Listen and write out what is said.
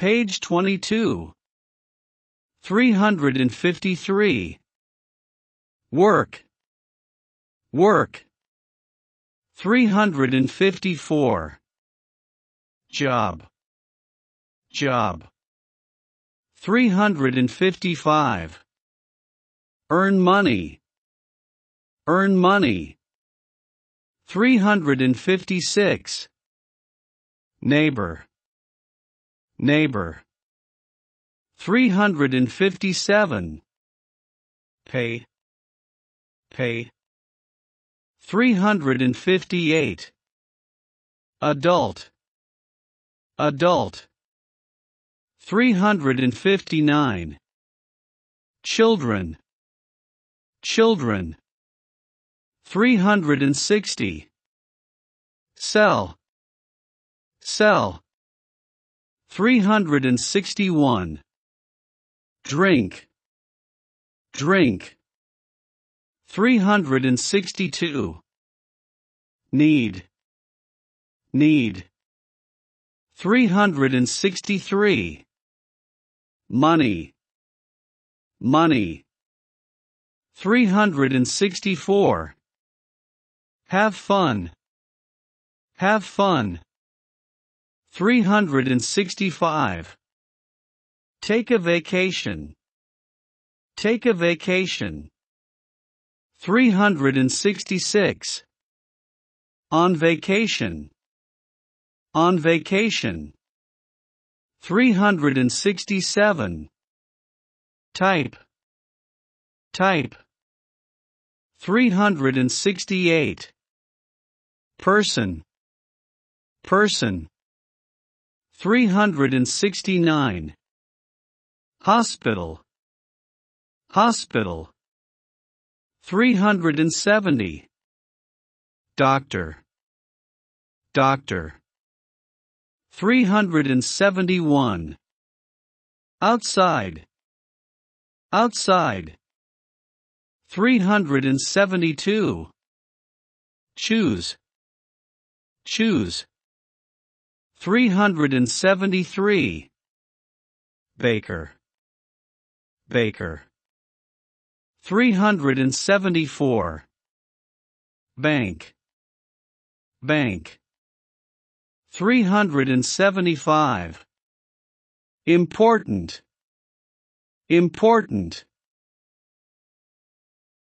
Page 22. 353. Work. Work. 354. Job. Job. 355. Earn money. Earn money. 356. Neighbor. Neighbor. 357. Pay. Pay. 358. Adult. Adult. 359. Children. Children. 360. Sell. Sell. 361. Drink. Drink. 362. Need. Need. 363. Money. Money. 364. Have fun. Have fun. 365. Take a vacation. Take a vacation. 366. On vacation. On vacation. 367. Type. Type. 368. Person. Person. 369. Hospital. Hospital. 370. Doctor. Doctor. 371. Outside. Outside. 372. Choose. Choose. 373. Baker. Baker. 374. Bank. Bank. 375. Important. Important.